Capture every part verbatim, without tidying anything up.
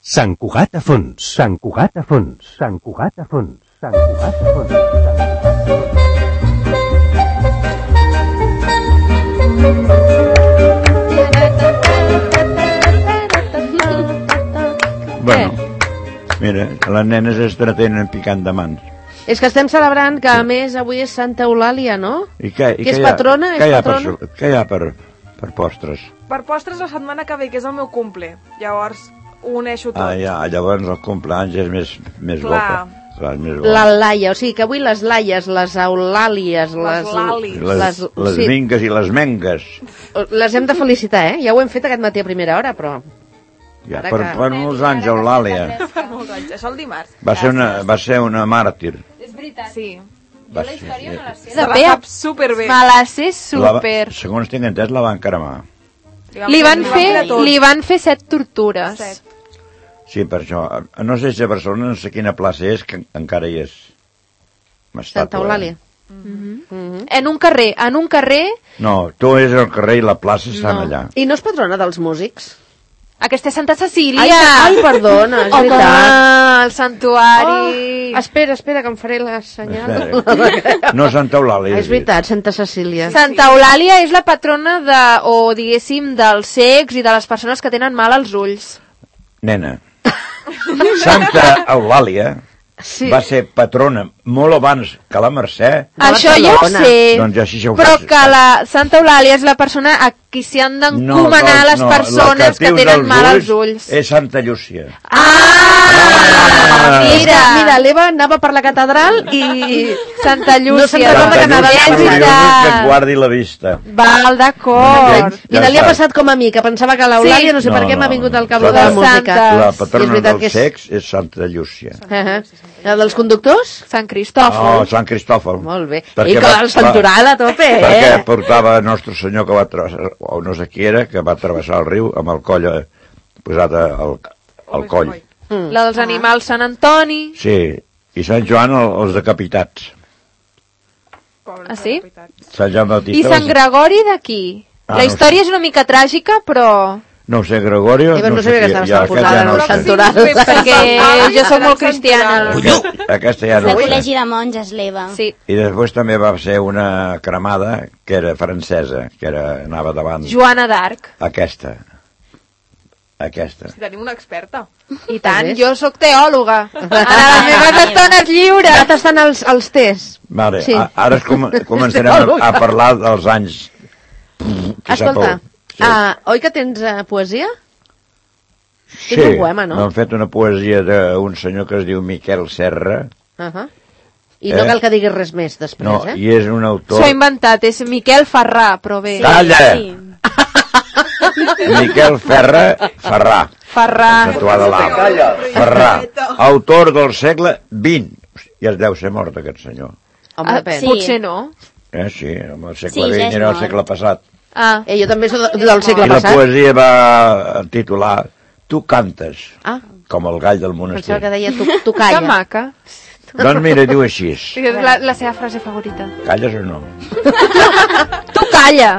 Sant Cugat a fons, Sant Cugat a fons, Sant Cugat a fons, Sant Cugat a fons. Bueno, mira, les nenes es tretenen picant de mans. És que estem celebrant que, a més, avui és Santa Eulàlia, no? I què, i que és què hi ha, patrona? Què és hi ha, patrona? per, què hi ha per, per postres? Per postres la setmana que ve, que és el meu cumple. Llavors ho uneixo tot. Ah, ja, llavors el compleanys és més, més Clar. boca. Clar, és més boca. La Laia, o sigui que avui les Laies, les Eulàlies, les... Les Lalis. Les, les, les sí, mingues i les mengues. les hem de felicitar, eh? Ja ho hem fet aquest matí a primera hora, però... Ja, Ara per, que- per molts anys, Eulàlia. Per molts anys. Això el dimarts. Va ser una, va ser una màrtir. És veritat. Sí. Va la ser, història me la sé. Se la sap superbé. Me la sé La va- super. segons tinc entès, la van cremar. Li van fer, tot. li van fer set tortures. Set. Sí, per això. No sé si a Barcelona, no sé quina plaça és, que encara hi és. Santa Eulàlia. En un carrer, en un carrer, No, tu és el carrer i la plaça estan No. allà. I no és patrona dels músics? aquesta és Santa Cecília. Ai, ai, perdona, és Home, veritat. el santuari. Oh, espera, espera, que em faré la senyal. Espera. No Santa Eulàlia. Ah, és veritat, Santa Cecília. Santa Eulàlia és la patrona de, o diguéssim, dels cecs i de les persones que tenen mal als ulls. Nena, Santa Eulàlia Sí. va ser patrona molt abans que la Mercè. A Això ja ho Barcelona. sé, Doncs ja sí ja ho però faig. que la Santa Eulàlia és la persona a qui s'hi han d'encomanar no, les no, persones la que dius tenen dels mal als ulls. És Santa Llúcia. Ah, Mira, mira, mira l'Eva anava per la catedral i... Santa No se'n Llúcia. recorda que anava és a la Curioso veritat. que et guardi la vista. Val, d'acord. I no li ha Ja passat com a mi, que pensava que l'Eulàlia, Sí. no sé per No, què m'ha no. vingut al cap lo de La la música. Santa. La I és patrona veritat dels que és- cecs és Santa Llúcia. Uh-huh. La dels conductors? Sant Cristòfol. Oh, Sant Cristòfol. Molt bé. Perquè I que va- el santoral a tope, Perquè eh? portava Nostre Senyor que va travessar, o no sé qui era, que va travessar el riu amb el coll eh, posat al, al coll. Mm. La dels animals Sant Antoni. Sí, i Sant Joan el, els decapitats. Pobre, Ah, sí? Sant Joan I Bautista... Sant Gregori d'aquí. Ah, La no història és una mica tràgica, però... No ho sé, Gregorio... Eva no sé sabia que qui- estava ja, posada aquest ja en no el sé. santoral. Perquè jo sóc molt cristiana. Aquest- Aquesta ja El no ho sé. col·legi de monges, l'Eva. Sí. I després també va ser una cremada que era francesa, que era, anava davant. Joana d'Arc. Aquesta. Aquesta. Tenim una experta. I tant, ves? jo sóc teòloga. A les meves estones lliures. Ara estan els, els tests. Vale, Sí. a, ara es com, començarem a, a parlar dels anys... Qui sap Escolta, on. Sí. ah, oi que tens uh, poesia? Sí, tens un poema, no? m'han fet una poesia d'un senyor que es diu Miquel Serra. Uh -huh. I no Eh? cal que diguis res més després, No, eh? i és un autor... S'ho ha inventat, és Miquel Ferrà, però bé. Calla! Sí. Miquel Ferra Ferrà. Ferrà. Tatuada a l'A. Ferrà. Autor del segle vint. Hosti, ja es deu ser mort, aquest senyor. Home, Ah, depèn. sí. Potser no. Eh, sí, en el segle Sí, ja vint és era el mort. segle passat. Ah, Eh, jo també soc de- del segle I la passat. poesia va titular Tu cantes, Ah, com el gall del pensava monestir. que deia tu, tu que calla. maca. Doncs mira, diu així. És la, la seva frase favorita. Calles o no? Tu calla!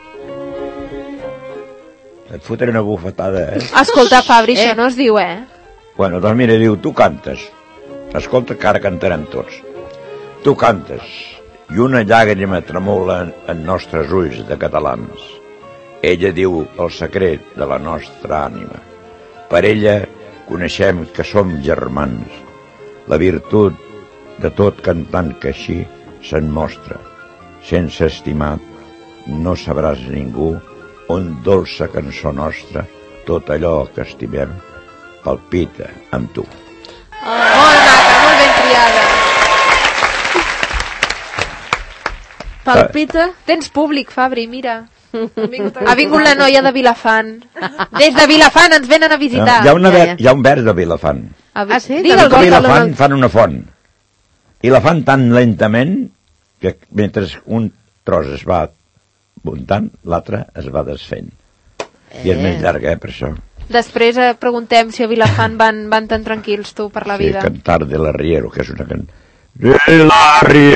Et fotré una bufetada, eh? Escolta, Fabri, Eh. això no es diu, eh? Bueno, doncs mira, diu, tu cantes. Escolta, que ara cantarem tots. Tu cantes, i una llàgrima tremola en, en nostres ulls de catalans. Ella diu el secret de la nostra ànima. Per ella coneixem que som germans. La virtut de tot cantant que així se'n mostra. Sense estimat, no sabràs ningú on dolça cançó nostra, tot allò que estimem, palpita amb tu. Molt maca, molt ben triada. Palpita. Tens públic, Fabri, mira. Han vingut a- Ha vingut la noia de Vilafant. Des de Vilafant ens venen a visitar. Hi ha, una Ja, ver, ja. hi ha un vers de Vilafant. A Vi- Ah, sí? Digue'l, Te'l Que a Vilafant. Vilafant fan una font. I la fan tan lentament que mentre un tros es va muntant, l'altre es va desfent. I és Eh. més llarga, eh, per això. Després eh, preguntem si a Vilafant van, van tan tranquils tu per la Sí, vida. Cantar de l'Arriero, que és una can... De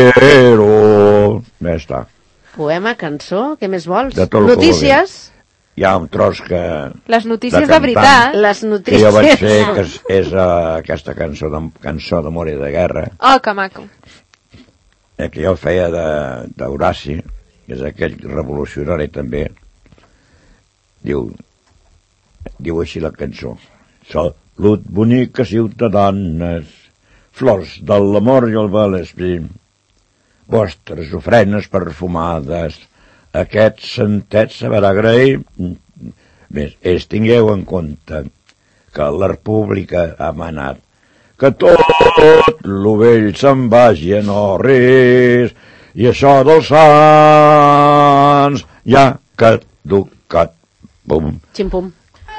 l'Arriero... Ja està. Poema, cançó, què més vols? De tot el que Notícies. hi ha un tros que... Les notícies de, cantant, veritat. Les que notícies. jo vaig fer, que és, és uh, aquesta cançó de, cançó d'amor i de guerra, Oh, que maco. eh, que jo feia d'Horaci, que és aquell revolucionari també. Diu, diu així la cançó. Salut, boniques ciutadanes, flors de l'amor i el valesprim, vostres ofrenes perfumades, aquest sentet sabrà agrair. Més, és tingueu en compte que la república ha manat que tot lo vell se'n vagi a no res, i això dels sants ja caducat. Bum. Ximpum.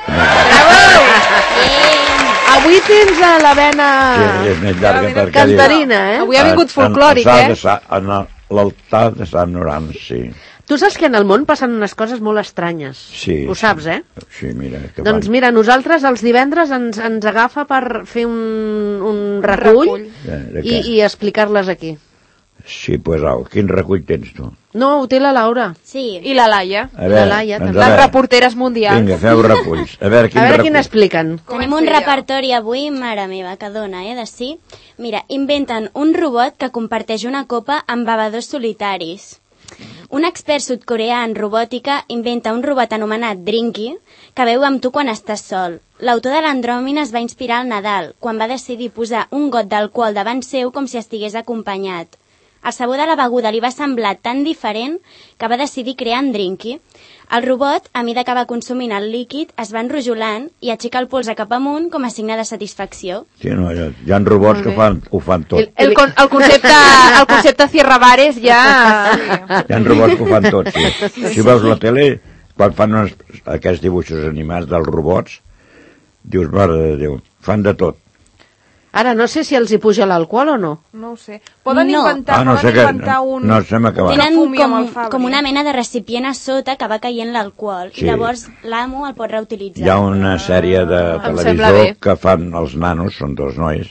Avui tens a la vena Sí, és més llarga perquè... cantarina, eh? Avui ha vingut folclòric, en, en, eh? En l'altar de Sant Noran, sí. Tu saps que en el món passen unes coses molt estranyes. Sí. Ho saps, eh? Sí, mira. Que Doncs van. mira, nosaltres els divendres ens, ens agafa per fer un, un recull, recull. De, de i, què? i explicar-les aquí. Sí, pues au, quin recull tens tu? No, ho té la Laura. Sí. I la Laia. A La Laia, doncs també. a Les veure. reporteres mundials. Vinga, feu reculls. A veure quin A veure recull. quin expliquen. Tenim un repertori avui, mare meva, que dona, eh, de sí. Mira, inventen un robot que comparteix una copa amb bevedors solitaris. Un expert sud-coreà en robòtica inventa un robot anomenat Drinky que veu amb tu quan estàs sol. L'autor de l'Andròmina es va inspirar al Nadal, quan va decidir posar un got d'alcohol davant seu com si estigués acompanyat. El sabor de la beguda li va semblar tan diferent que va decidir crear en Drinky. El robot, a mida que va consumint el líquid, es va enrojolant i aixeca el polze cap amunt com a signe de satisfacció. Sí, no, hi ha, hi ha robots que ho fan, ho fan tot. El, el, con, el, concepte, el concepte Cierra Bares ja... Hi ha robots que ho fan tot, sí. Si veus la tele, quan fan uns, aquests dibuixos animats dels robots, dius, mare de Déu, fan de tot. Ara, no sé si els hi puja l'alcohol o no. No ho sé. Poden No. inventar, Ah, no sé poden que... inventar un... No, se m'ha acabat. Tenen fumi amb com, el Fabri. com una mena de recipient a sota que va caient l'alcohol Sí. i llavors l'amo el pot reutilitzar. Hi ha una sèrie de Em sembla televisor bé. que fan els nanos, són dos nois.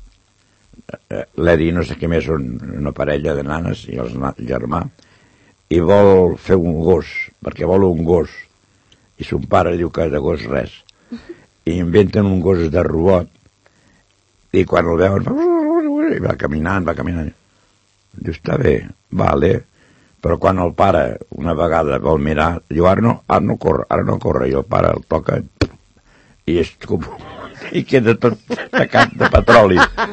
Eh, L'Edi no sé què més, són una parella de nanes i el na- germà, i vol fer un gos, perquè vol un gos. I son pare diu que de gos res. I inventen un gos de robot, i quan el veuen, i va caminant, va caminant. Diu, està bé, vale, però quan el pare una vegada vol mirar, diu, ara no, ara no corre, ara no corre, i el pare el toca, i és com... i queda tot tacat de petroli.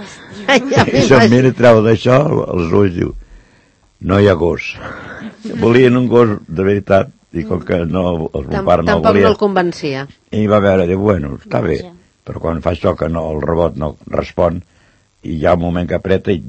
I se'n mira i treu d'això, els ulls diu, no hi ha gos. Volien un gos de veritat, i com que no, el meu pare no el Tampoc volia, no el convencia. i va veure, diu, bueno, està bé, Vaja. però quan fa això que no, el robot no respon, i hi ha un moment que apreta i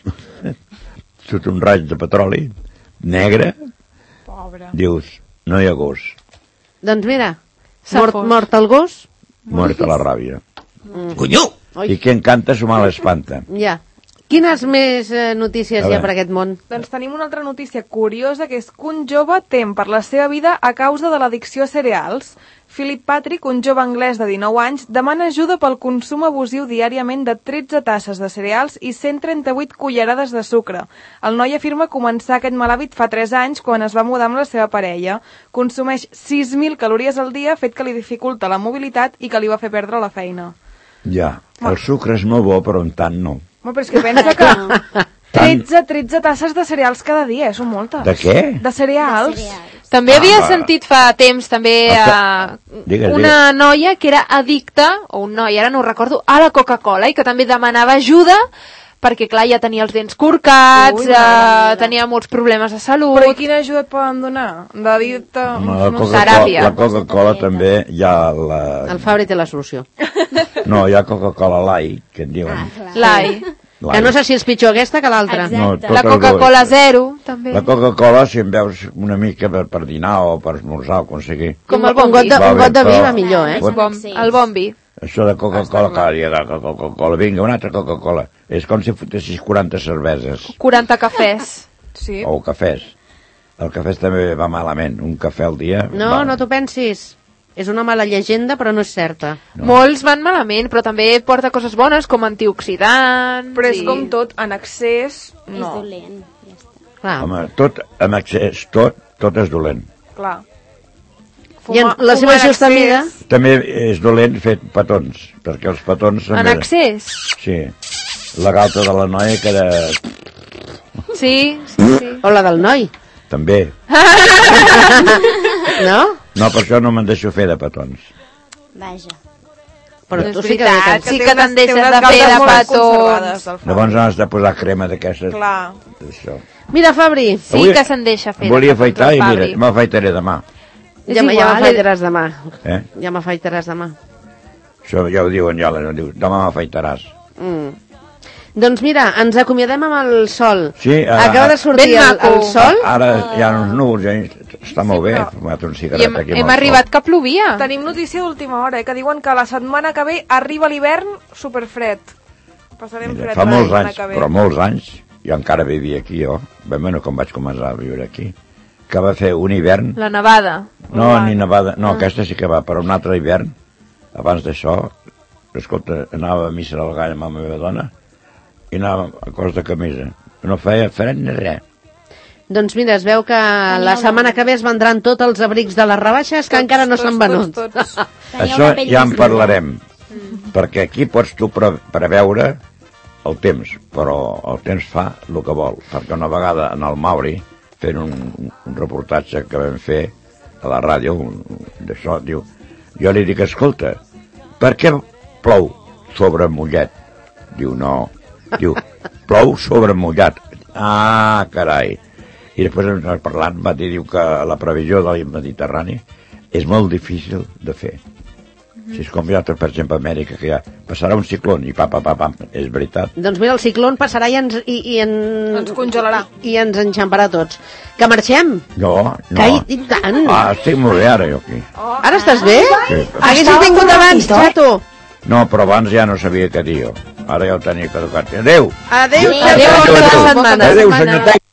surt un raig de petroli negre, Pobre. dius, no hi ha gos, Doncs mira, S'ha mort, fos. mort el gos, muerta la ràbia. Oi. I qui encanta sumar l'espanta. ja. Quines més eh, notícies A hi ha veure. per aquest món? Doncs tenim una altra notícia curiosa, que és que un jove tem per la seva vida a causa de l'addicció a cereals. Philip Patrick, un jove anglès de dinou anys, demana ajuda pel consum abusiu diàriament de tretze tasses de cereals i cent trenta-vuit cullerades de sucre. El noi afirma començar aquest mal hàbit fa tres anys quan es va mudar amb la seva parella. Consumeix sis mil calories al dia, fet que li dificulta la mobilitat i que li va fer perdre la feina. Ja, el sucre és molt bo, però en tant no. Home, però és que pensa que tretze, tretze tasses de cereals cada dia, eh? Són moltes. De què? De cereals. Cereals. També Ah, havia va. sentit fa temps també Està- uh, Digues, una noia que era addicta, o un noi, ara no ho recordo, a la Coca-Cola i que també demanava ajuda perquè, clar, ja tenia els dents corcats, Ui, uh, mare meva. tenia molts problemes de salut... Però i quina ajuda et poden donar? De dir-te... Home, la no sé. Coca-Cola Teràpia. la Coca-Cola també hi ha la... El Fabri té la solució. No, hi ha Coca-Cola Light, que en diuen. Ah, clar. L'ai. Que no sé si és pitjor aquesta que l'altra. Exacte. No, tot La el Coca-Cola bo. zero, també. La Coca-Cola, si en veus una mica per, per dinar o per esmorzar o aconseguir. Com el un got bombi. de, Va un bé, got de vi però- va millor, eh? Són Bom, excés. el bombi. Això de Coca-Cola, cada dia de Coca-Cola. Vinga, una altra Coca-Cola. És com si fotessis quaranta cerveses quaranta cafès. Sí. o cafès. El cafè també va malament. Un cafè al dia... No, va. no t'ho pensis. És una mala llegenda, però no és certa. No. Molts van malament, però també porta coses bones com antioxidants... Però és i- com tot, en excés, És no. dolent. Ja està. Clar. Home, tot amb excés, tot, tot és dolent. Clar. I en la seva justa mida... També és dolent fer petons, perquè els petons... En excés? Sí. La galta de la noia que era... Sí, sí, sí. O la del noi. També. No? No, per això no me'n deixo fer de petons. Vaja. Però No tu és sí que... veritat, que sí té que unes- te'n té deixes unes de fer galtes de molt petons. conservades, el Fran. Llavors has de posar crema d'aquestes... Clar. D'això. Mira, Fabri, Sí Avui que se'n deixa fer. Volia de petons, afaitar el i mira, Fabri. m'afaitaré demà. És ja, m- ja igual, m'afaitaràs demà. Eh? Ja m'afaitaràs demà. Això ja ho diuen ja, la- diu, demà m'afaitaràs. Mm. Doncs mira, ens acomiadem amb el sol. Sí, ah, Acaba de sortir ben el, maco. el sol. Ara hi ha uns núvols, ja està molt bé, he però- fumat un I cigarret hem, aquí amb hem el arribat sol. que plovia. Tenim notícia d'última hora, eh, que diuen que la setmana que ve arriba l'hivern superfred. Passarem Mira, fred fa la molts setmana anys, que ve. però molts anys, jo encara vivia aquí, jo, ben bueno, com vaig començar a viure aquí, que va fer un hivern, La nevada. no, ni nevada, no, aquesta sí que va, però un altre hivern, abans d'això, escolta, anava a missa del gall amb la meva dona, i anava a cos de camisa, no feia fred ni res. Doncs mira, es veu que la setmana que ve es vendran tots els abrics de les rebaixes que Tots, encara no tots, s'han venut. tots, tots. Teniu Això la pell ja en més parlarem, perquè aquí pots tu pre preveure el temps, però el temps fa el que vol, perquè una vegada en el Mauri, fent un, un reportatge que vam fer a la ràdio, d'això, diu, jo li dic, escolta, per què plou sobre mullet? Diu, no, diu, plou sobre mullat. Ah, carai. I després ens ha parlat, va dir, diu que la previsió del Mediterrani és molt difícil de fer. Si és com hi ha, per exemple, a Amèrica, que ja passarà un ciclón i pa, pa, pa, pa, és veritat. Doncs mira, el ciclón passarà i ens, i, i en... Ens congelarà. I, i ens enxamparà tots. Que marxem? No, no. Que hi, i tant. Ah, estic molt bé ara, jo aquí. Ara estàs bé? Sí. Haguessis vingut abans, xato. No, però abans ja no sabia què dir jo. Ara ja ho tenia caducat. Adéu! Adéu, Adéu. xato. Adéu, Bona bona setmana. setmana. Adéu, senyor Tec.